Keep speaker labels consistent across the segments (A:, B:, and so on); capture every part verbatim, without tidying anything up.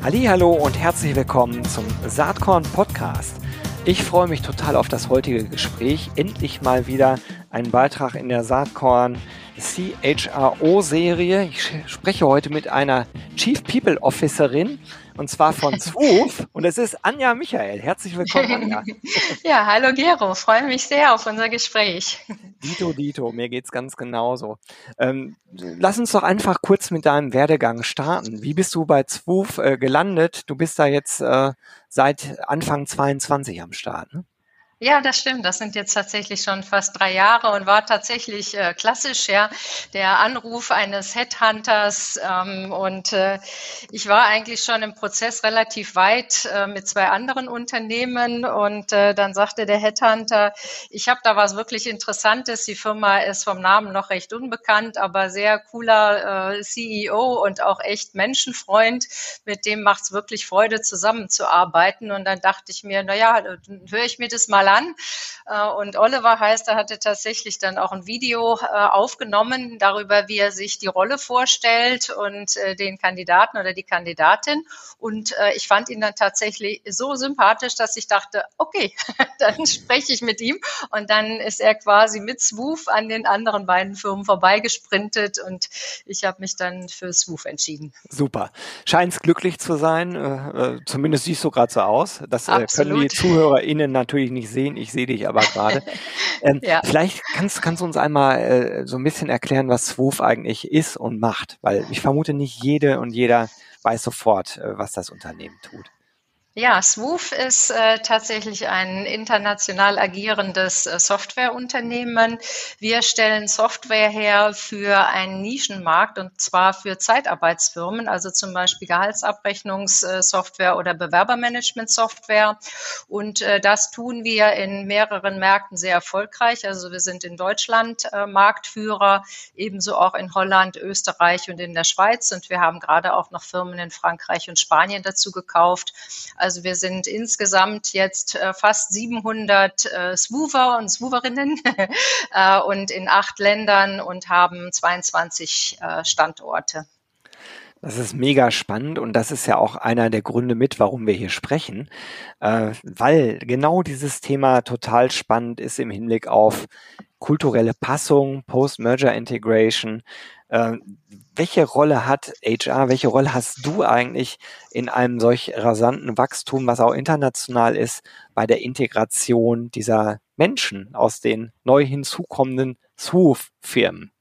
A: Hallihallo und herzlich willkommen zum Saatkorn Podcast. Ich freue mich total auf das heutige Gespräch. Endlich mal wieder ein Beitrag in der Saatkorn C H R O-Serie. Ich spreche heute mit einer Chief People Officerin und zwar von Swoof und es ist Anja Michael. Herzlich willkommen, Anja.
B: Ja, hallo Gero, freue mich sehr auf unser Gespräch.
A: Dito, Dito, mir geht's ganz genauso. Ähm, lass uns doch einfach kurz mit deinem Werdegang starten. Wie bist du bei Swoof äh, gelandet? Du bist da jetzt äh, seit Anfang zweiundzwanzig am Start, ne?
B: Ja, das stimmt. Das sind jetzt tatsächlich schon fast drei Jahre und war tatsächlich äh, klassisch, ja, der Anruf eines Headhunters. Ähm, und äh, ich war eigentlich schon im Prozess relativ weit äh, mit zwei anderen Unternehmen. Und äh, dann sagte der Headhunter, ich habe da was wirklich Interessantes. Die Firma ist vom Namen noch recht unbekannt, aber sehr cooler äh, C E O und auch echt Menschenfreund. Mit dem macht's wirklich Freude, zusammenzuarbeiten. Und dann dachte ich mir, na ja, dann höre ich mir das mal an. Und Oliver heißt, er hatte tatsächlich dann auch ein Video aufgenommen darüber, wie er sich die Rolle vorstellt und den Kandidaten oder die Kandidatin. Und ich fand ihn dann tatsächlich so sympathisch, dass ich dachte, okay, dann spreche ich mit ihm. Und dann ist er quasi mit Swoof an den anderen beiden Firmen vorbeigesprintet und ich habe mich dann für Swoof entschieden.
A: Super. Scheinst glücklich zu sein. Äh, zumindest siehst du gerade so aus. Das äh, können die
B: Absolut.
A: ZuhörerInnen natürlich nicht sehen. Ich sehe dich aber gerade. Ähm,
B: Ja.
A: Vielleicht kannst, kannst du uns einmal äh, so ein bisschen erklären, was Swoof eigentlich ist und macht. Weil ich vermute, nicht jede und jeder weiß sofort, äh, was das Unternehmen tut.
B: Ja, Swoof ist äh, tatsächlich ein international agierendes äh, Softwareunternehmen. Wir stellen Software her für einen Nischenmarkt und zwar für Zeitarbeitsfirmen, also zum Beispiel Gehaltsabrechnungssoftware oder Bewerbermanagement-Software. Und äh, das tun wir in mehreren Märkten sehr erfolgreich. Also wir sind in Deutschland äh, Marktführer, ebenso auch in Holland, Österreich und in der Schweiz. Und wir haben gerade auch noch Firmen in Frankreich und Spanien dazu gekauft. Also wir sind insgesamt jetzt äh, fast siebenhundert äh, Swoofer und Swooverinnen äh, und in acht Ländern und haben zweiundzwanzig äh, Standorte.
A: Das ist mega spannend und das ist ja auch einer der Gründe mit, warum wir hier sprechen, äh, weil genau dieses Thema total spannend ist im Hinblick auf kulturelle Passung, Post-Merger Integration. Äh, welche Rolle hat H R, welche Rolle hast du eigentlich in einem solch rasanten Wachstum, was auch international ist, bei der Integration dieser Menschen aus den neu hinzukommenden Swoof-Firmen?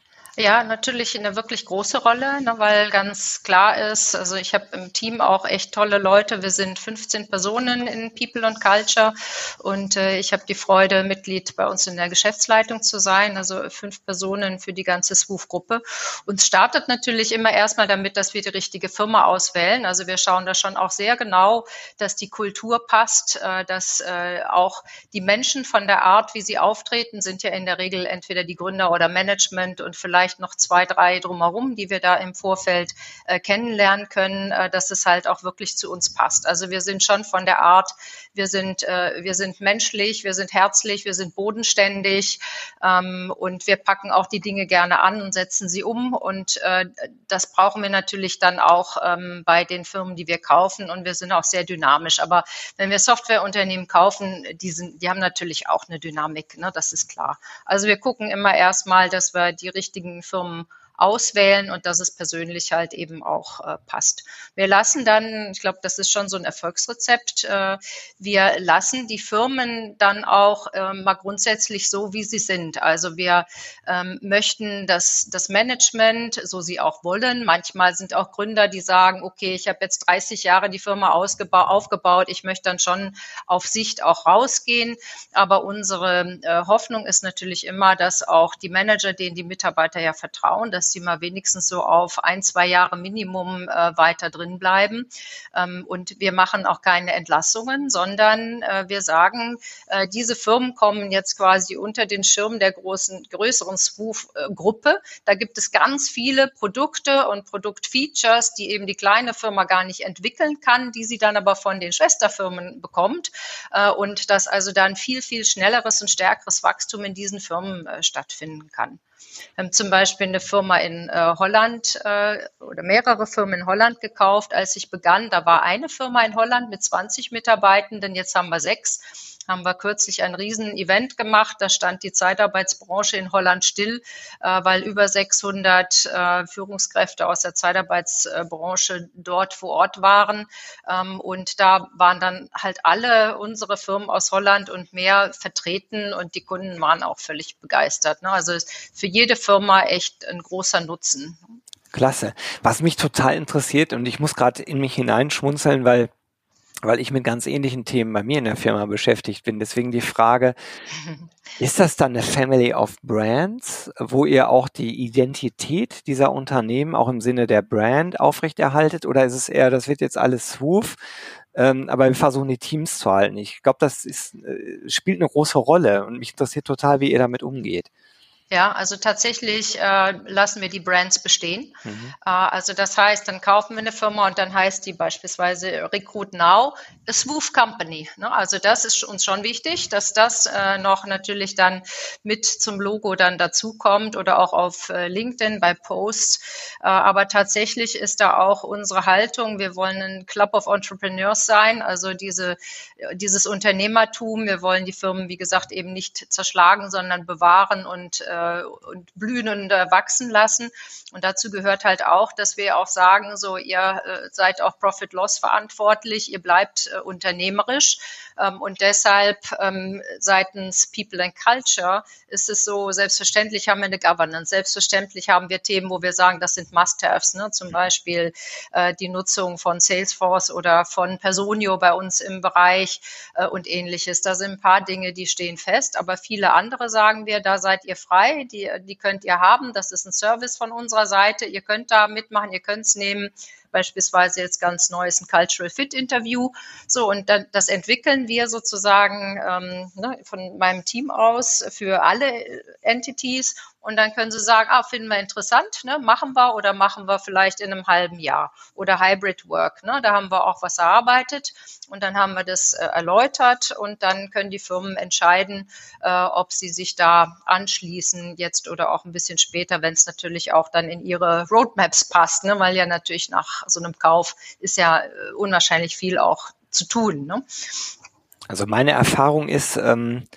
B: Ja, natürlich eine wirklich große Rolle, ne, weil ganz klar ist, also ich habe im Team auch echt tolle Leute. Wir sind fünfzehn Personen in People und Culture und äh, ich habe die Freude, Mitglied bei uns in der Geschäftsleitung zu sein, also fünf Personen für die ganze Swoof-Gruppe. Und es startet natürlich immer erstmal damit, dass wir die richtige Firma auswählen. Also wir schauen da schon auch sehr genau, dass die Kultur passt, äh, dass äh, auch die Menschen von der Art, wie sie auftreten, sind ja in der Regel entweder die Gründer oder Management und vielleicht noch zwei, drei drumherum, die wir da im Vorfeld äh, kennenlernen können, äh, dass es halt auch wirklich zu uns passt. Also wir sind schon von der Art, wir sind, äh, wir sind menschlich, wir sind herzlich, wir sind bodenständig ähm, und wir packen auch die Dinge gerne an und setzen sie um und äh, das brauchen wir natürlich dann auch ähm, bei den Firmen, die wir kaufen und wir sind auch sehr dynamisch. Aber wenn wir Softwareunternehmen kaufen, die, sind, die haben natürlich auch eine Dynamik, ne? Das ist klar. Also wir gucken immer erstmal, dass wir die richtigen Firmen auswählen und dass es persönlich halt eben auch äh, passt. Wir lassen dann, ich glaube, das ist schon so ein Erfolgsrezept, äh, wir lassen die Firmen dann auch äh, mal grundsätzlich so, wie sie sind. Also wir ähm, möchten, dass das Management, so sie auch wollen, manchmal sind auch Gründer, die sagen, okay, ich habe jetzt dreißig Jahre die Firma ausgeba- aufgebaut, ich möchte dann schon auf Sicht auch rausgehen, aber unsere äh, Hoffnung ist natürlich immer, dass auch die Manager, denen die Mitarbeiter ja vertrauen, dass die mal wenigstens so auf ein, zwei Jahre Minimum äh, weiter drin bleiben. Ähm, und wir machen auch keine Entlassungen, sondern äh, wir sagen, äh, diese Firmen kommen jetzt quasi unter den Schirm der großen, größeren Swoof-Gruppe. Da gibt es ganz viele Produkte und Produktfeatures, die eben die kleine Firma gar nicht entwickeln kann, die sie dann aber von den Schwesterfirmen bekommt. Äh, und dass also dann viel, viel schnelleres und stärkeres Wachstum in diesen Firmen äh, stattfinden kann. Wir haben zum Beispiel eine Firma in äh, Holland äh, oder mehrere Firmen in Holland gekauft, als ich begann. Da war eine Firma in Holland mit zwanzig Mitarbeitenden, jetzt haben wir sechs. Haben wir kürzlich ein Riesen-Event gemacht. Da stand die Zeitarbeitsbranche in Holland still, äh, weil über sechshundert äh, Führungskräfte aus der Zeitarbeitsbranche dort vor Ort waren. Ähm, und da waren dann halt alle unsere Firmen aus Holland und mehr vertreten und die Kunden waren auch völlig begeistert. Ne? Also ist für jede Firma echt ein großer Nutzen.
A: Klasse. Was mich total interessiert, und ich muss gerade in mich hineinschmunzeln, weil weil ich mit ganz ähnlichen Themen bei mir in der Firma beschäftigt bin. Deswegen die Frage, ist das dann eine Family of Brands, wo ihr auch die Identität dieser Unternehmen auch im Sinne der Brand aufrechterhaltet? Oder ist es eher, das wird jetzt alles Swoof, ähm, aber wir versuchen die Teams zu halten? Ich glaube, das ist, äh, spielt eine große Rolle und mich interessiert total, wie ihr damit umgeht.
B: Ja, also tatsächlich äh, lassen wir die Brands bestehen.
A: Mhm.
B: Äh, also das heißt, dann kaufen wir eine Firma und dann heißt die beispielsweise Recruit Now, a Swoof Company. Ne? Also das ist uns schon wichtig, dass das äh, noch natürlich dann mit zum Logo dann dazukommt oder auch auf äh, LinkedIn bei Posts. Äh, aber tatsächlich ist da auch unsere Haltung, wir wollen ein Club of Entrepreneurs sein, also diese, dieses Unternehmertum. Wir wollen die Firmen, wie gesagt, eben nicht zerschlagen, sondern bewahren und äh, und blühen und äh, wachsen lassen. Und dazu gehört halt auch, dass wir auch sagen, so ihr äh, seid auch Profit-Loss verantwortlich, ihr bleibt äh, unternehmerisch. Ähm, und deshalb ähm, seitens People and Culture ist es so, selbstverständlich haben wir eine Governance, selbstverständlich haben wir Themen, wo wir sagen, das sind Must-Haves, ne? Zum Beispiel äh, die Nutzung von Salesforce oder von Personio bei uns im Bereich äh, und ähnliches. Da sind ein paar Dinge, die stehen fest, aber viele andere sagen wir, da seid ihr frei. Die, die könnt ihr haben. Das ist ein Service von unserer Seite. Ihr könnt da mitmachen, ihr könnt es nehmen. Beispielsweise jetzt ganz neues ein Cultural Fit Interview. So, und dann, das entwickeln wir sozusagen ähm, ne, von meinem Team aus für alle Entities. Und dann können sie sagen, ah, finden wir interessant, ne, machen wir oder machen wir vielleicht in einem halben Jahr. Oder Hybrid Work, ne, da haben wir auch was erarbeitet. Und dann haben wir das äh, erläutert und dann können die Firmen entscheiden, äh, ob sie sich da anschließen jetzt oder auch ein bisschen später, wenn es natürlich auch dann in ihre Roadmaps passt, ne, weil ja natürlich nach so einem Kauf ist ja äh, unwahrscheinlich viel auch zu tun. Ne?
A: Also meine Erfahrung ist, ähm,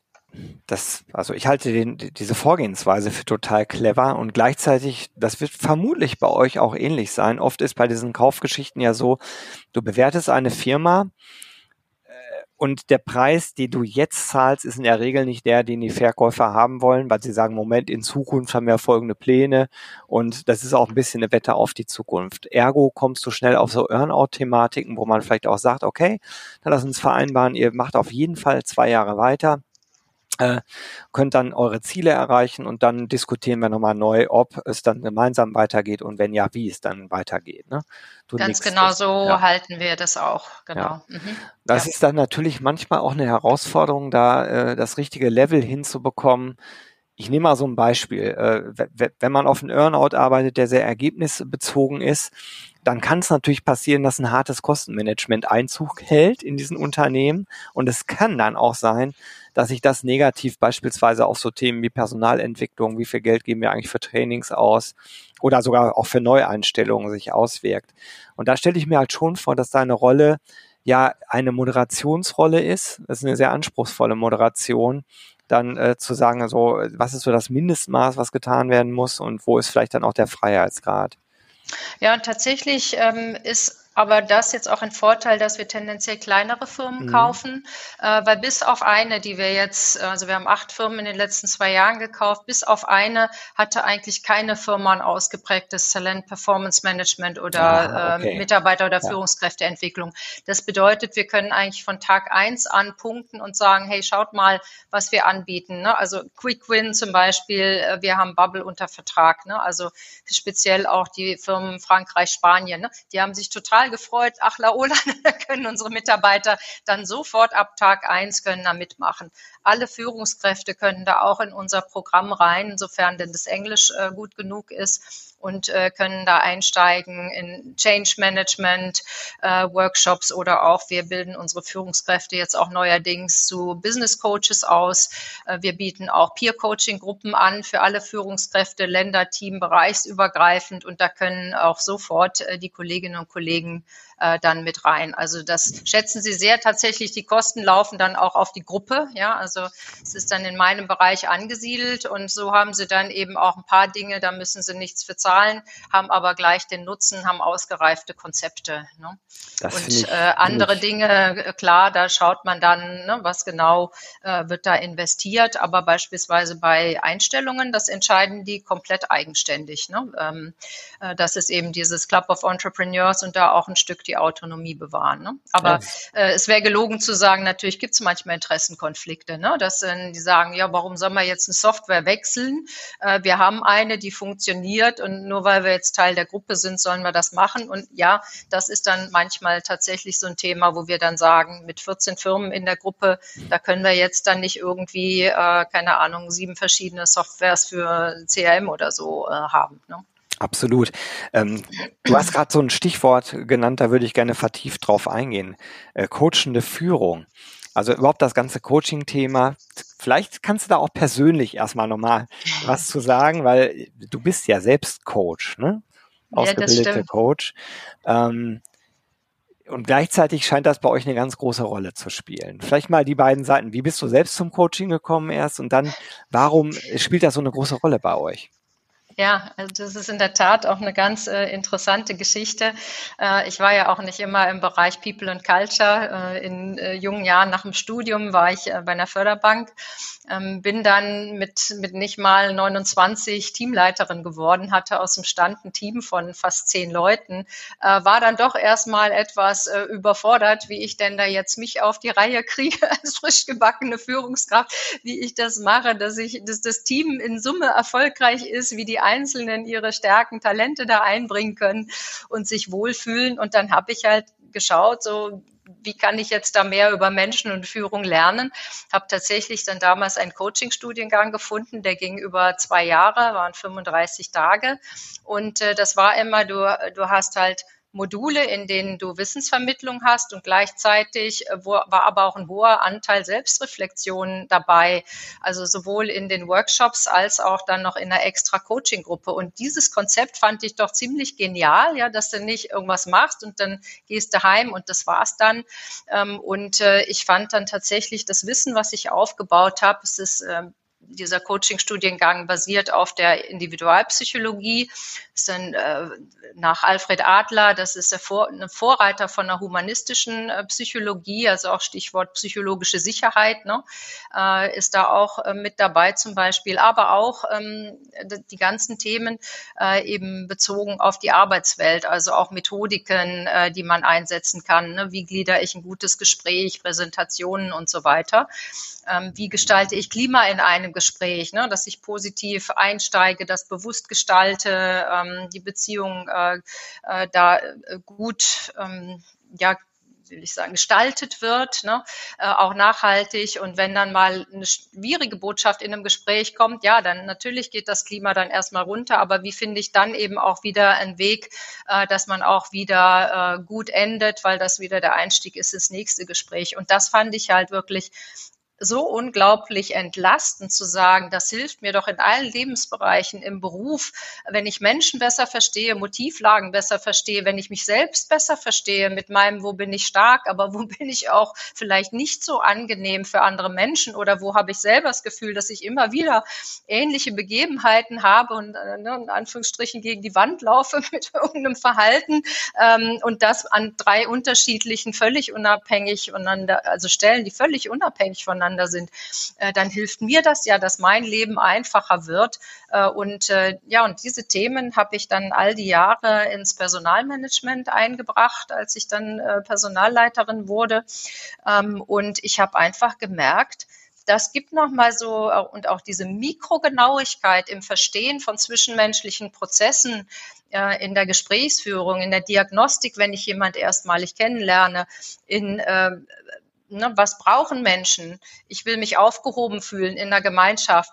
A: Das, also ich halte den, diese Vorgehensweise für total clever und gleichzeitig, das wird vermutlich bei euch auch ähnlich sein. Oft ist bei diesen Kaufgeschichten ja so, du bewertest eine Firma äh, und der Preis, den du jetzt zahlst, ist in der Regel nicht der, den die Verkäufer haben wollen, weil sie sagen, Moment, in Zukunft haben wir folgende Pläne und das ist auch ein bisschen eine Wette auf die Zukunft. Ergo kommst du schnell auf so Earn-out-Thematiken, wo man vielleicht auch sagt, okay, dann lass uns vereinbaren, ihr macht auf jeden Fall zwei Jahre weiter. Äh, könnt dann eure Ziele erreichen und dann diskutieren wir nochmal neu, ob es dann gemeinsam weitergeht und wenn ja, wie es dann weitergeht. Ne? Du
B: Ganz
A: nix,
B: genau
A: das,
B: so
A: ja.
B: halten wir das auch. Genau.
A: Ja.
B: Mhm.
A: Das
B: Ja.
A: ist dann natürlich manchmal auch eine Herausforderung, da äh, das richtige Level hinzubekommen. Ich nehme mal so ein Beispiel. Äh, wenn man auf einen Earnout arbeitet, der sehr ergebnisbezogen ist, dann kann es natürlich passieren, dass ein hartes Kostenmanagement Einzug hält in diesen Unternehmen. Und es kann dann auch sein, dass sich das negativ beispielsweise auf so Themen wie Personalentwicklung, wie viel Geld geben wir eigentlich für Trainings aus oder sogar auch für Neueinstellungen sich auswirkt. Und da stelle ich mir halt schon vor, dass deine Rolle ja eine Moderationsrolle ist. Das ist eine sehr anspruchsvolle Moderation, dann äh, zu sagen, also was ist so das Mindestmaß, was getan werden muss und wo ist vielleicht dann auch der Freiheitsgrad?
B: Ja, und tatsächlich ähm, ist aber das jetzt auch ein Vorteil, dass wir tendenziell kleinere Firmen
A: Mhm.
B: kaufen, äh, weil bis auf eine, die wir jetzt, also wir haben acht Firmen in den letzten zwei Jahren gekauft, bis auf eine hatte eigentlich keine Firma ein ausgeprägtes Talent, Performance Management oder
A: Ah, okay.
B: ähm, Mitarbeiter- oder
A: Ja.
B: Führungskräfteentwicklung. Das bedeutet, wir können eigentlich von Tag eins an punkten und sagen, hey, schaut mal, was wir anbieten. Ne? Also Quick Win zum Beispiel, äh, wir haben Bubble unter Vertrag, ne? Also speziell auch die Firmen Frankreich, Spanien, ne? Die haben sich total gefreut, ach Laola, da können unsere Mitarbeiter dann sofort ab Tag eins können da mitmachen. Alle Führungskräfte können da auch in unser Programm rein, insofern denn das Englisch äh, gut genug ist. und äh, können da einsteigen in Change Management äh, Workshops oder auch wir bilden unsere Führungskräfte jetzt auch neuerdings zu Business Coaches aus. Äh, wir bieten auch Peer Coaching Gruppen an für alle Führungskräfte, Länder, Team, bereichsübergreifend und da können auch sofort äh, die Kolleginnen und Kollegen äh, dann mit rein. Also das schätzen sie sehr tatsächlich. Die Kosten laufen dann auch auf die Gruppe. Ja, also es ist dann in meinem Bereich angesiedelt und so haben sie dann eben auch ein paar Dinge, da müssen sie nichts für zahlen, haben aber gleich den Nutzen, haben ausgereifte Konzepte. Ne? Und
A: ich,
B: äh, andere Dinge, klar, da schaut man dann, ne, was genau äh, wird da investiert, aber beispielsweise bei Einstellungen, das entscheiden die komplett eigenständig. Ne? Ähm, äh, das ist eben dieses Club of Entrepreneurs und da auch ein Stück die Autonomie bewahren. Ne? Aber ja. äh, es wäre gelogen zu sagen, natürlich gibt es manchmal Interessenkonflikte, ne? Dass äh, die sagen, ja, warum soll man jetzt eine Software wechseln? Äh, wir haben eine, die funktioniert und nur weil wir jetzt Teil der Gruppe sind, sollen wir das machen. Und ja, das ist dann manchmal tatsächlich so ein Thema, wo wir dann sagen, mit vierzehn Firmen in der Gruppe, da können wir jetzt dann nicht irgendwie, äh, keine Ahnung, sieben verschiedene Softwares für C R M oder so äh, haben. Ne?
A: Absolut. Ähm, du hast gerade so ein Stichwort genannt, da würde ich gerne vertieft drauf eingehen. Äh, coachende Führung. Also überhaupt das ganze Coaching-Thema. Vielleicht kannst du da auch persönlich erstmal nochmal was zu sagen, weil du bist ja selbst Coach, ne? Ausgebildeter ja, Coach. Ähm, und gleichzeitig scheint das bei euch eine ganz große Rolle zu spielen. Vielleicht mal die beiden Seiten. Wie bist du selbst zum Coaching gekommen erst? Und dann, warum spielt das so eine große Rolle bei euch?
B: Ja, also das ist in der Tat auch eine ganz äh, interessante Geschichte. Äh, ich war ja auch nicht immer im Bereich People and Culture. Äh, in äh, jungen Jahren nach dem Studium war ich äh, bei einer Förderbank, ähm, bin dann mit, mit nicht mal neunundzwanzig Teamleiterin geworden, hatte aus dem Stand ein Team von fast zehn Leuten, äh, war dann doch erstmal etwas äh, überfordert, wie ich denn da jetzt mich auf die Reihe kriege als frisch gebackene Führungskraft, wie ich das mache, dass ich, dass das Team in Summe erfolgreich ist, wie die Einzelnen ihre Stärken, Talente da einbringen können und sich wohlfühlen. Und dann habe ich halt geschaut, so wie kann ich jetzt da mehr über Menschen und Führung lernen? Habe tatsächlich dann damals einen Coaching-Studiengang gefunden, der ging über zwei Jahre, waren fünfunddreißig Tage. Und äh, das war immer, du, du hast halt Module, in denen du Wissensvermittlung hast und gleichzeitig war aber auch ein hoher Anteil Selbstreflexion dabei, also sowohl in den Workshops als auch dann noch in einer extra Coaching-Gruppe. Und dieses Konzept fand ich doch ziemlich genial, ja, dass du nicht irgendwas machst und dann gehst du heim und das war's dann. Und ich fand dann tatsächlich das Wissen, was ich aufgebaut habe, es ist dieser Coaching-Studiengang basiert auf der Individualpsychologie. Das ist dann äh, nach Alfred Adler, das ist der Vor- ein Vorreiter von der humanistischen äh, Psychologie, also auch Stichwort psychologische Sicherheit, ne, äh, ist da auch äh, mit dabei zum Beispiel, aber auch ähm, die ganzen Themen äh, eben bezogen auf die Arbeitswelt, also auch Methodiken, äh, die man einsetzen kann, ne, wie gliedere ich ein gutes Gespräch, Präsentationen und so weiter. Ähm, wie gestalte ich Klima in einem Gespräch, ne, dass ich positiv einsteige, das bewusst gestalte, ähm, die Beziehung äh, äh, da äh, gut, ähm, ja, will ich sagen, gestaltet wird, ne, äh, auch nachhaltig. Und wenn dann mal eine schwierige Botschaft in einem Gespräch kommt, ja, dann natürlich geht das Klima dann erstmal runter. Aber wie finde ich dann eben auch wieder einen Weg, äh, dass man auch wieder äh, gut endet, weil das wieder der Einstieg ist ins nächste Gespräch. Und das fand ich halt wirklich so unglaublich entlastend zu sagen, das hilft mir doch in allen Lebensbereichen im Beruf, wenn ich Menschen besser verstehe, Motivlagen besser verstehe, wenn ich mich selbst besser verstehe mit meinem, wo bin ich stark, aber wo bin ich auch vielleicht nicht so angenehm für andere Menschen oder wo habe ich selber das Gefühl, dass ich immer wieder ähnliche Begebenheiten habe und äh, ne, in Anführungsstrichen gegen die Wand laufe mit irgendeinem Verhalten ähm, und das an drei unterschiedlichen, völlig unabhängig voneinander, also Stellen, die völlig unabhängig voneinander sind, äh, dann hilft mir das ja, dass mein Leben einfacher wird. Äh, und äh, ja, und diese Themen habe ich dann all die Jahre ins Personalmanagement eingebracht, als ich dann äh, Personalleiterin wurde. Ähm, und ich habe einfach gemerkt, das gibt nochmal so, und auch diese Mikrogenauigkeit im Verstehen von zwischenmenschlichen Prozessen äh, in der Gesprächsführung, in der Diagnostik, wenn ich jemand erstmalig kennenlerne, in äh, Ne, was brauchen Menschen? Ich will mich aufgehoben fühlen in der Gemeinschaft.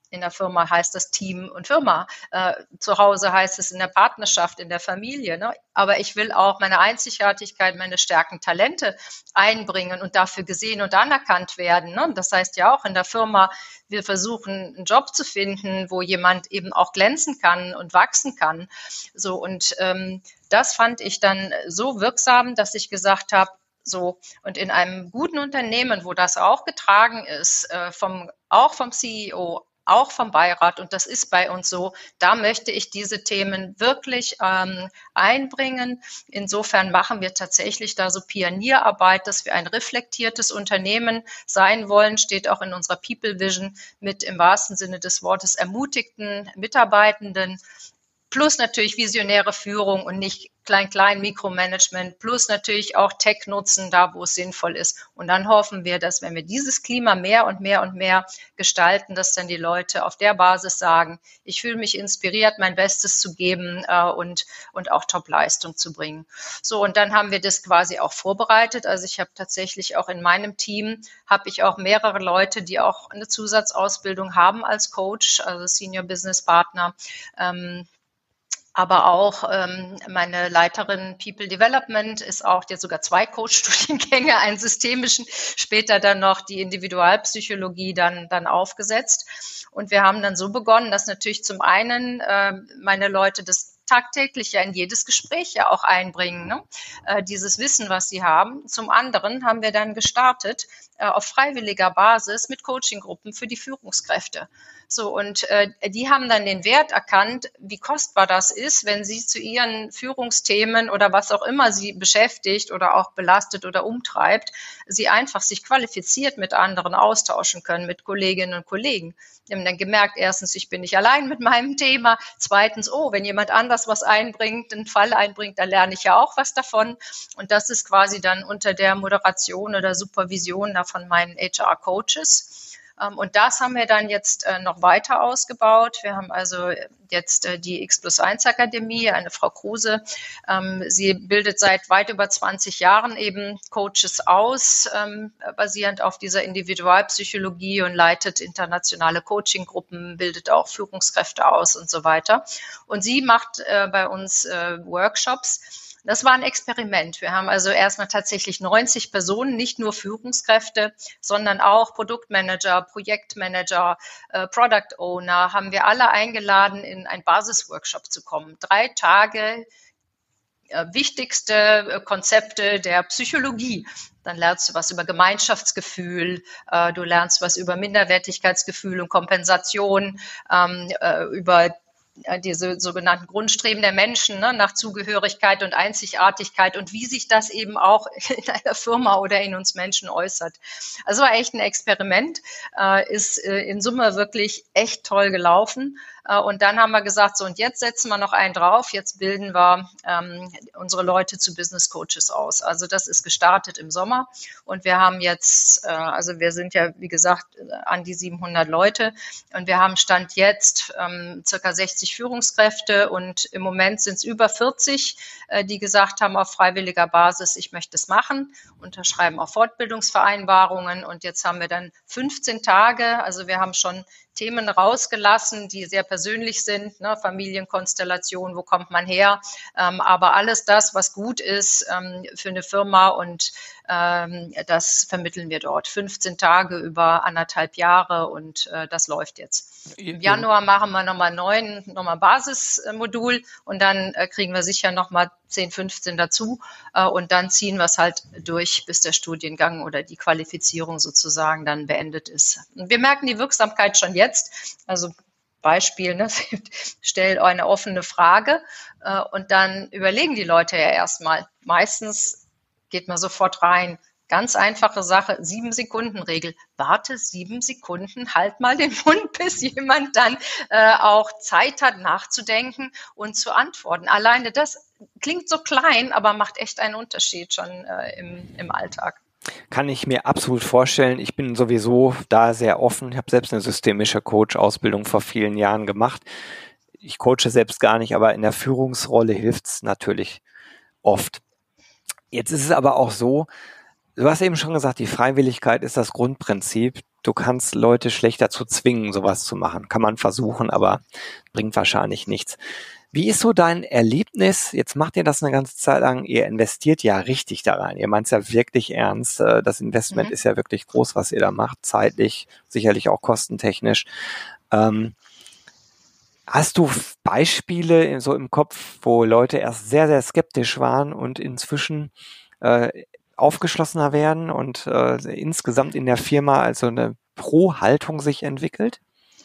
B: in der Firma heißt das Team und Firma. Äh, zu Hause heißt es in der Partnerschaft, in der Familie. Ne? Aber ich will auch meine Einzigartigkeit, meine Stärken, Talente einbringen und dafür gesehen und anerkannt werden. Ne? Das heißt ja auch in der Firma, wir versuchen, einen Job zu finden, wo jemand eben auch glänzen kann und wachsen kann. So, und ähm, das fand ich dann so wirksam, dass ich gesagt habe, so, und in einem guten Unternehmen, wo das auch getragen ist, äh, vom, auch vom C E O, auch vom Beirat, und das ist bei uns so, da möchte ich diese Themen wirklich ähm, einbringen. Insofern machen wir tatsächlich da so Pionierarbeit, dass wir ein reflektiertes Unternehmen sein wollen, steht auch in unserer People Vision mit im wahrsten Sinne des Wortes ermutigten Mitarbeitenden, plus natürlich visionäre Führung und nicht klein-klein Mikromanagement, plus natürlich auch Tech nutzen, da wo es sinnvoll ist. Und dann hoffen wir, dass wenn wir dieses Klima mehr und mehr und mehr gestalten, dass dann die Leute auf der Basis sagen, ich fühle mich inspiriert, mein Bestes zu geben äh, und, und auch Top-Leistung zu bringen. So, und dann haben wir das quasi auch vorbereitet. Also ich habe tatsächlich auch in meinem Team, habe ich auch mehrere Leute, die auch eine Zusatzausbildung haben als Coach, also Senior Business Partner, ähm, aber auch ähm, meine Leiterin People Development ist auch, die hat sogar zwei Coach-Studiengänge, einen systemischen, später dann noch die Individualpsychologie dann, dann aufgesetzt. Und wir haben dann so begonnen, dass natürlich zum einen äh, meine Leute das tagtäglich ja in jedes Gespräch ja auch einbringen, ne? äh, dieses Wissen, was sie haben. Zum anderen haben wir dann gestartet äh, auf freiwilliger Basis mit Coachinggruppen für die Führungskräfte. So, und äh, die haben dann den Wert erkannt, wie kostbar das ist, wenn sie zu ihren Führungsthemen oder was auch immer sie beschäftigt oder auch belastet oder umtreibt, sie einfach sich qualifiziert mit anderen austauschen können, mit Kolleginnen und Kollegen. Die haben dann gemerkt, erstens, ich bin nicht allein mit meinem Thema. Zweitens, oh, wenn jemand anders was einbringt, einen Fall einbringt, dann lerne ich ja auch was davon. Und das ist quasi dann unter der Moderation oder Supervision da von meinen H R-Coaches. Und das haben wir dann jetzt noch weiter ausgebaut. Wir haben also jetzt die X plus eins Akademie, eine Frau Kruse. Sie bildet seit weit über zwanzig Jahren eben Coaches aus, basierend auf dieser Individualpsychologie und leitet internationale Coachinggruppen, bildet auch Führungskräfte aus und so weiter. Und sie macht bei uns Workshops. Das war ein Experiment. Wir haben also erstmal tatsächlich neunzig Personen, nicht nur Führungskräfte, sondern auch Produktmanager, Projektmanager, äh, Product Owner, haben wir alle eingeladen, in einen Basisworkshop zu kommen. Drei Tage äh, wichtigste äh, Konzepte der Psychologie. Dann lernst du was über Gemeinschaftsgefühl, äh, du lernst was über Minderwertigkeitsgefühl und Kompensation, ähm, äh, über diese sogenannten Grundstreben der Menschen, ne, nach Zugehörigkeit und Einzigartigkeit und wie sich das eben auch in einer Firma oder in uns Menschen äußert. Also war echt ein Experiment, äh, ist äh, in Summe wirklich echt toll gelaufen. Äh, und dann haben wir gesagt, so und jetzt setzen wir noch einen drauf, jetzt bilden wir ähm, unsere Leute zu Business Coaches aus. Also das ist gestartet im Sommer und wir haben jetzt, äh, also wir sind ja wie gesagt an die siebenhundert Leute und wir haben Stand jetzt ähm, circa sechzig Führungskräfte und im Moment sind es über vierzig, äh, die gesagt haben auf freiwilliger Basis, ich möchte es machen, unterschreiben auch Fortbildungsvereinbarungen und jetzt haben wir dann fünfzehn Tage, also wir haben schon Themen rausgelassen, die sehr persönlich sind, ne, Familienkonstellation, wo kommt man her, ähm, aber alles das, was gut ist ähm, für eine Firma und ähm, das vermitteln wir dort. fünfzehn Tage über anderthalb Jahre und äh, das läuft jetzt. Im Januar machen wir nochmal neun, nochmal Basismodul und dann äh, kriegen wir sicher nochmal zehn, fünfzehn dazu äh, und dann ziehen wir es halt durch, bis der Studiengang oder die Qualifizierung sozusagen dann beendet ist. Und wir merken die Wirksamkeit schon jetzt, also Beispiel, ne, stell eine offene Frage äh, und dann überlegen die Leute ja erstmal. Meistens geht man sofort rein. Ganz einfache Sache, Sieben-Sekunden-Regel. Warte sieben Sekunden, halt mal den Mund, bis jemand dann äh, auch Zeit hat, nachzudenken und zu antworten. Alleine das klingt so klein, aber macht echt einen Unterschied schon äh, im, im Alltag.
A: Kann ich mir absolut vorstellen. Ich bin sowieso da sehr offen. Ich habe selbst eine systemische Coach-Ausbildung vor vielen Jahren gemacht. Ich coache selbst gar nicht, aber in der Führungsrolle hilft es natürlich oft. Jetzt ist es aber auch so, du hast eben schon gesagt, die Freiwilligkeit ist das Grundprinzip. du kannst Leute schlecht dazu zwingen, sowas zu machen. Kann man versuchen, aber bringt wahrscheinlich nichts. Wie ist so dein Erlebnis? Jetzt macht ihr das eine ganze Zeit lang. Ihr investiert ja richtig da rein. Ihr meint es ja wirklich ernst. Das Investment mhm. ist ja wirklich groß, was ihr da macht. Zeitlich, sicherlich auch kostentechnisch. Ähm, hast du Beispiele so im Kopf, wo Leute erst sehr, sehr skeptisch waren und inzwischen äh, aufgeschlossener werden und äh, insgesamt in der Firma also eine Pro-Haltung sich entwickelt?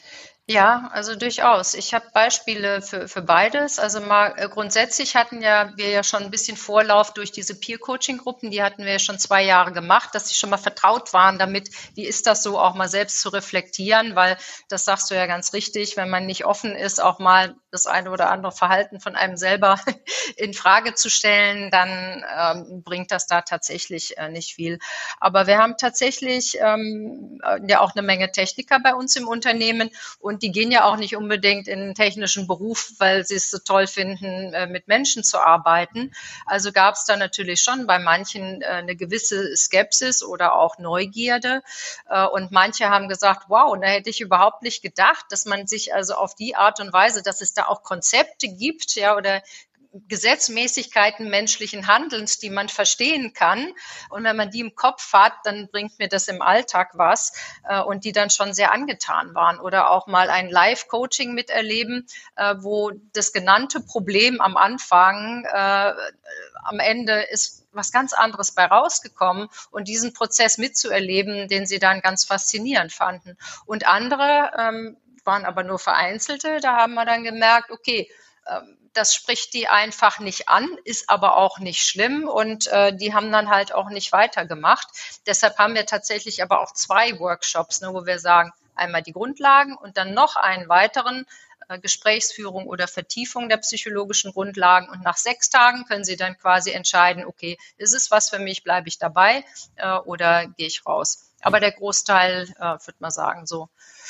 B: Ja, also durchaus. Ich habe Beispiele für, für beides. Also mal äh, grundsätzlich hatten ja wir ja schon ein bisschen Vorlauf durch diese Peer-Coaching-Gruppen, die hatten wir ja schon zwei Jahre gemacht, dass sie schon mal vertraut waren damit, wie ist das so, auch mal selbst zu reflektieren, weil das sagst du ja ganz richtig, wenn man nicht offen ist, auch mal das eine oder andere Verhalten von einem selber in Frage zu stellen, dann ähm, bringt das da tatsächlich äh, nicht viel. Aber wir haben tatsächlich ähm, ja auch eine Menge Techniker bei uns im Unternehmen und die gehen ja auch nicht unbedingt in einen technischen Beruf, weil sie es so toll finden, äh, mit Menschen zu arbeiten. Also gab es da natürlich schon bei manchen äh, eine gewisse Skepsis oder auch Neugierde. Äh, und manche haben gesagt, wow, da hätte ich überhaupt nicht gedacht, dass man sich also auf die Art und Weise, dass es da auch Konzepte gibt, ja, oder Gesetzmäßigkeiten menschlichen Handelns, die man verstehen kann. Und wenn man die im Kopf hat, dann bringt mir das im Alltag was äh, und die dann schon sehr angetan waren. Oder auch mal ein Live-Coaching miterleben, äh, wo das genannte Problem am Anfang, äh, am Ende ist was ganz anderes bei rausgekommen und diesen Prozess mitzuerleben, den sie dann ganz faszinierend fanden. Und andere ähm, waren aber nur vereinzelte, da haben wir dann gemerkt, okay, ähm, das spricht die einfach nicht an, ist aber auch nicht schlimm und äh, die haben dann halt auch nicht weitergemacht. Deshalb haben wir tatsächlich aber auch zwei Workshops, ne, wo wir sagen, einmal die Grundlagen und dann noch einen weiteren, äh, Gesprächsführung oder Vertiefung der psychologischen Grundlagen. Und nach sechs Tagen können Sie dann quasi entscheiden, okay, ist es was für mich, bleibe ich dabei äh, oder gehe ich raus. Aber der Großteil, äh, würde man sagen, so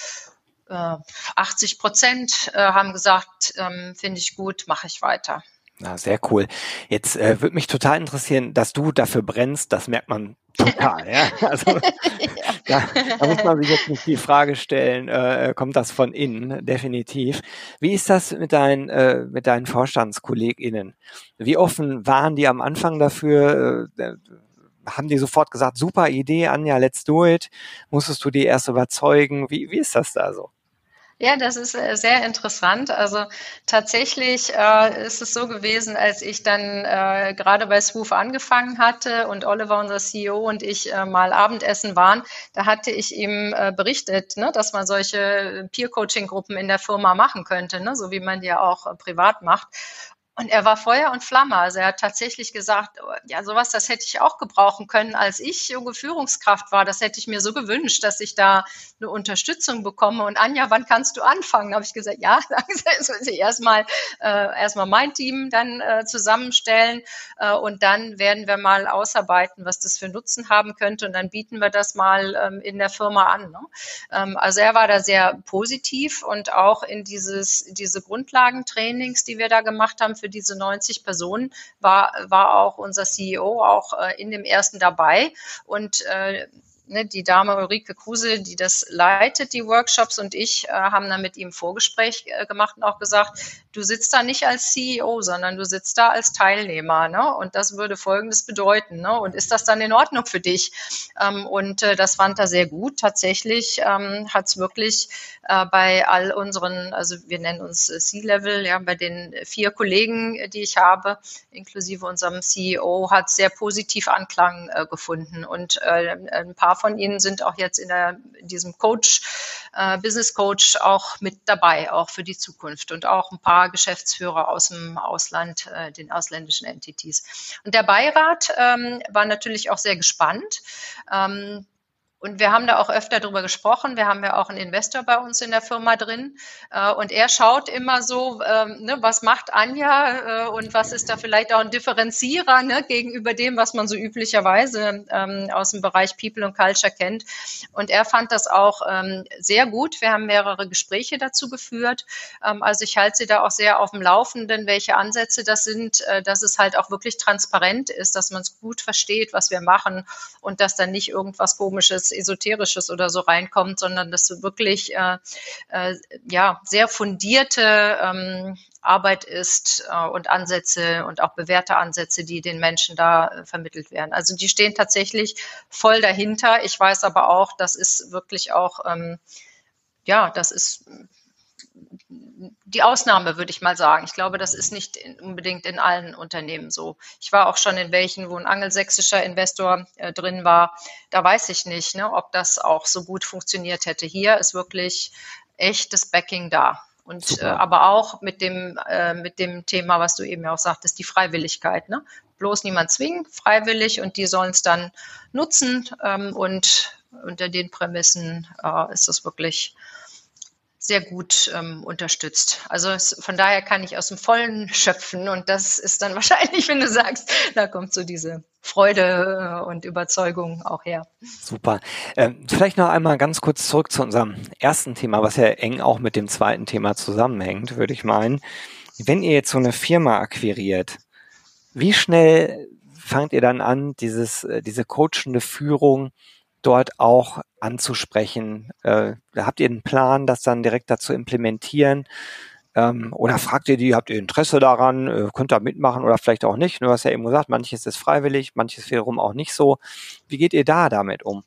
B: achtzig Prozent äh, haben gesagt, ähm, finde ich gut, mache ich weiter.
A: Na, sehr cool. Jetzt äh, würde mich total interessieren, dass du dafür brennst, das merkt man total. Ja? Also da, da muss man sich jetzt nicht die Frage stellen, äh, kommt das von innen? Definitiv. Wie ist das mit deinen, äh, mit deinen VorstandskollegInnen? Wie offen waren die am Anfang dafür? Äh, haben die sofort gesagt, super Idee, Anja, let's do it? Musstest du die erst überzeugen? Wie, wie ist das da so?
B: Ja, das ist äh, sehr interessant. Also tatsächlich äh, ist es so gewesen, als ich dann äh, gerade bei Swoof angefangen hatte und Oliver, unser C E O, und ich äh, mal Abendessen waren, da hatte ich ihm äh, berichtet, ne, dass man solche Peer-Coaching-Gruppen in der Firma machen könnte, ne, so wie man die ja auch äh, privat macht. Und er war Feuer und Flamme. Also er hat tatsächlich gesagt, ja, sowas, das hätte ich auch gebrauchen können, als ich junge Führungskraft war. Das hätte ich mir so gewünscht, dass ich da eine Unterstützung bekomme. Und Anja, wann kannst du anfangen? Da habe ich gesagt, ja, jetzt muss ich erstmal äh, erstmal mein Team dann äh, zusammenstellen äh, und dann werden wir mal ausarbeiten, was das für Nutzen haben könnte. Und dann bieten wir das mal ähm, in der Firma an. Ne? Ähm, also er war da sehr positiv und auch in dieses diese Grundlagentrainings, die wir da gemacht haben, für diese neunzig Personen war, war auch unser C E O auch äh, in dem ersten dabei und äh, ne, die Dame Ulrike Kruse, die das leitet, die Workshops, und ich äh, haben dann mit ihm Vorgespräch äh, gemacht und auch gesagt, du sitzt da nicht als C E O, sondern du sitzt da als Teilnehmer, ne? Und das würde Folgendes bedeuten, ne? Und ist das dann in Ordnung für dich? Ähm, und äh, das fand er sehr gut. Tatsächlich ähm, hat es wirklich äh, bei all unseren, also wir nennen uns äh, C-Level, ja, bei den vier Kollegen, die ich habe, inklusive unserem C E O, hat sehr positiv Anklang äh, gefunden. Und äh, ein paar von ihnen sind auch jetzt in, der, in diesem Coach, äh, Business Coach auch mit dabei, auch für die Zukunft, und auch ein paar Geschäftsführer aus dem Ausland, äh, den ausländischen Entities. Und der Beirat ähm, war natürlich auch sehr gespannt. Ähm, Und wir haben da auch öfter drüber gesprochen. Wir haben ja auch einen Investor bei uns in der Firma drin. Äh, und er schaut immer so, ähm, ne, was macht Anja äh, und was ist da vielleicht auch ein Differenzierer, ne, gegenüber dem, was man so üblicherweise ähm, aus dem Bereich People und Culture kennt. Und er fand das auch ähm, sehr gut. Wir haben mehrere Gespräche dazu geführt. Ähm, also ich halte sie da auch sehr auf dem Laufenden, welche Ansätze das sind, äh, dass es halt auch wirklich transparent ist, dass man es gut versteht, was wir machen und dass dann nicht irgendwas Komisches Esoterisches oder so reinkommt, sondern dass du wirklich äh, äh, ja sehr fundierte ähm, Arbeit ist äh, und Ansätze und auch bewährte Ansätze, die den Menschen da äh, vermittelt werden. Also die stehen tatsächlich voll dahinter. Ich weiß aber auch, das ist wirklich auch, ähm, ja, das ist die Ausnahme, würde ich mal sagen. Ich glaube, das ist nicht in, unbedingt in allen Unternehmen so. Ich war auch schon in welchen, wo ein angelsächsischer Investor äh, drin war. Da weiß ich nicht, ne, ob das auch so gut funktioniert hätte. Hier ist wirklich echtes Backing da. Und äh, aber auch mit dem äh, mit dem Thema, was du eben ja auch sagtest, die Freiwilligkeit. Ne? Bloß niemand zwingen, freiwillig, und die sollen es dann nutzen. Ähm, und unter den Prämissen äh, ist das wirklich sehr gut ähm, unterstützt. Also es, von daher kann ich aus dem Vollen schöpfen, und das ist dann wahrscheinlich, wenn du sagst, da kommt so diese Freude äh, und Überzeugung auch her.
A: Super. Ähm, vielleicht noch einmal ganz kurz zurück zu unserem ersten Thema, was ja eng auch mit dem zweiten Thema zusammenhängt, würde ich meinen. Wenn ihr jetzt so eine Firma akquiriert, wie schnell fangt ihr dann an, dieses, diese coachende Führung dort auch anzusprechen? Äh, habt ihr einen Plan, das dann direkt dazu implementieren? Ähm, oder fragt ihr die, habt ihr Interesse daran, äh, könnt ihr mitmachen oder vielleicht auch nicht? Du hast ja eben gesagt, manches ist freiwillig, manches wiederum auch nicht so. Wie geht ihr da damit um?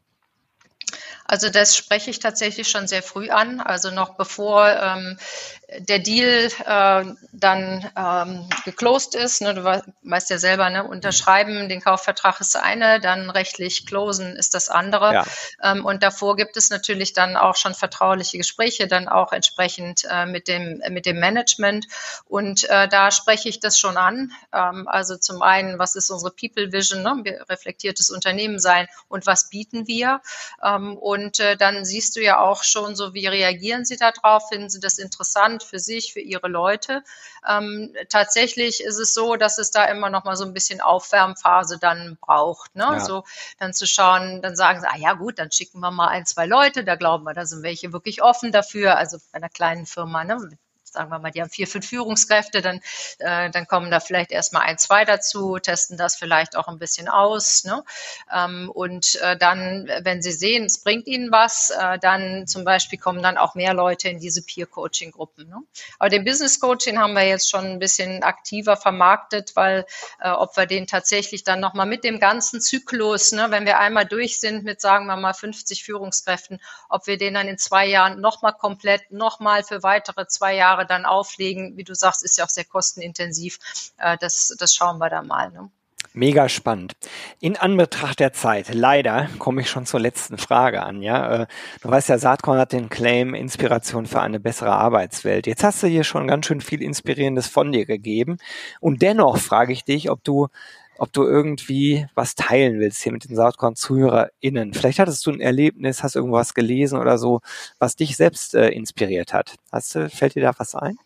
B: Also das spreche ich tatsächlich schon sehr früh an, also noch bevor ähm, der Deal äh, dann ähm, geclosed ist. Ne, du weißt ja selber, ne, unterschreiben den Kaufvertrag ist das eine, dann rechtlich closen ist das andere. Ja. Ähm, und davor gibt es natürlich dann auch schon vertrauliche Gespräche, dann auch entsprechend äh, mit dem mit dem Management. Und äh, da spreche ich das schon an. Ähm, also zum einen, was ist unsere People Vision, ne, reflektiertes Unternehmen sein, und was bieten wir? Ähm, und äh, dann siehst du ja auch schon so, wie reagieren sie darauf, finden sie das interessant für sich, für ihre Leute. Ähm, tatsächlich ist es so, dass es da immer noch mal so ein bisschen Aufwärmphase dann braucht, ne? Ja. So dann zu schauen, dann sagen sie, ah ja gut, dann schicken wir mal ein, zwei Leute, da glauben wir, da sind welche wirklich offen dafür, also bei einer kleinen Firma, ne? Sagen wir mal, die haben vier, fünf Führungskräfte, dann, äh, dann kommen da vielleicht erstmal ein, zwei dazu, testen das vielleicht auch ein bisschen aus. Ne? Ähm, und äh, dann, wenn sie sehen, es bringt ihnen was, äh, dann zum Beispiel kommen dann auch mehr Leute in diese Peer-Coaching-Gruppen. Ne? Aber den Business-Coaching haben wir jetzt schon ein bisschen aktiver vermarktet, weil äh, ob wir den tatsächlich dann nochmal mit dem ganzen Zyklus, ne, wenn wir einmal durch sind mit, sagen wir mal, fünfzig Führungskräften, ob wir den dann in zwei Jahren nochmal komplett, nochmal für weitere zwei Jahre dann auflegen, wie du sagst, ist ja auch sehr kostenintensiv. Das, das schauen wir da mal. Ne?
A: Mega spannend. In Anbetracht der Zeit, leider komme ich schon zur letzten Frage an. Ja, du weißt ja, Saatkorn hat den Claim Inspiration für eine bessere Arbeitswelt. Jetzt hast du hier schon ganz schön viel Inspirierendes von dir gegeben, und dennoch frage ich dich, ob du ob du irgendwie was teilen willst hier mit den Saatkorn-ZuhörerInnen. Vielleicht hattest du ein Erlebnis, hast irgendwas gelesen oder so, was dich selbst äh, inspiriert hat. Hast du, fällt dir da was ein?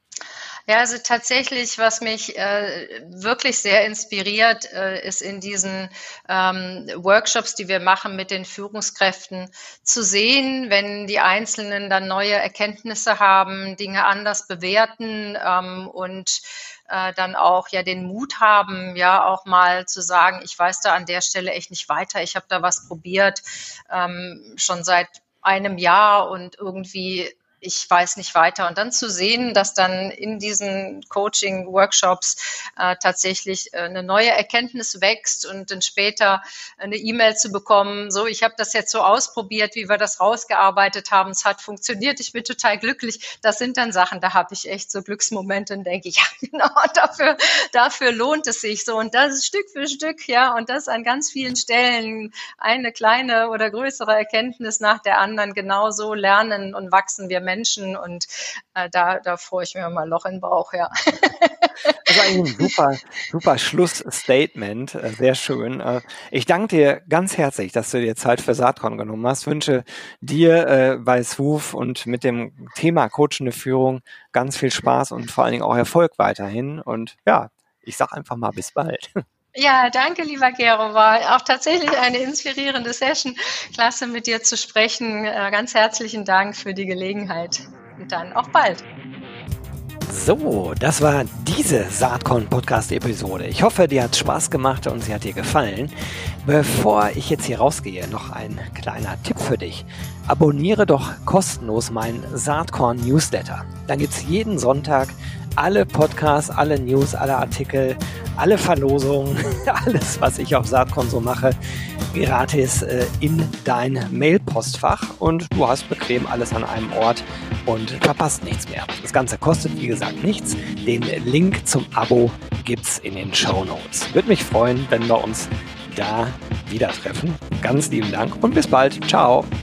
B: Ja, also tatsächlich, was mich äh, wirklich sehr inspiriert, äh, ist in diesen ähm, Workshops, die wir machen mit den Führungskräften, zu sehen, wenn die Einzelnen dann neue Erkenntnisse haben, Dinge anders bewerten ähm, und äh, dann auch ja den Mut haben, ja auch mal zu sagen, ich weiß da an der Stelle echt nicht weiter, ich habe da was probiert, ähm, schon seit einem Jahr, und irgendwie ich weiß nicht weiter. Und dann zu sehen, dass dann in diesen Coaching-Workshops äh, tatsächlich äh, eine neue Erkenntnis wächst, und dann später eine E-Mail zu bekommen, so, ich habe das jetzt so ausprobiert, wie wir das rausgearbeitet haben, es hat funktioniert, ich bin total glücklich. Das sind dann Sachen, da habe ich echt so Glücksmomente und denke, ja genau, dafür, dafür lohnt es sich so. Und das ist Stück für Stück, ja, und das an ganz vielen Stellen, eine kleine oder größere Erkenntnis nach der anderen, genauso lernen und wachsen wir Menschen. Menschen und äh, da, da freue ich mir mal ein Loch in den Bauch, ja.
A: Das ist eigentlich ein super, super Schlussstatement, sehr schön. Ich danke dir ganz herzlich, dass du dir Zeit für Saatkorn genommen hast. Ich wünsche dir äh, bei Swoof und mit dem Thema coachende Führung ganz viel Spaß und vor allen Dingen auch Erfolg weiterhin. Und ja, ich sage einfach mal bis bald.
B: Ja, danke, lieber Gero. War auch tatsächlich eine inspirierende Session. Klasse, mit dir zu sprechen. Ganz herzlichen Dank für die Gelegenheit. Und dann auch bald.
A: So, das war diese Saatkorn-Podcast-Episode. Ich hoffe, dir hat Spaß gemacht und sie hat dir gefallen. Bevor ich jetzt hier rausgehe, noch ein kleiner Tipp für dich. Abonniere doch kostenlos meinen Saatkorn-Newsletter. Dann gibt es jeden Sonntag alle Podcasts, alle News, alle Artikel, alle Verlosungen, alles, was ich auf Saatkorn so mache, gratis äh, in dein Mailpostfach und du hast bequem alles an einem Ort und verpasst nichts mehr. Das Ganze kostet, wie gesagt, nichts. Den Link zum Abo gibt's in den Shownotes. Würde mich freuen, wenn wir uns da wieder treffen. Ganz lieben Dank und bis bald. Ciao.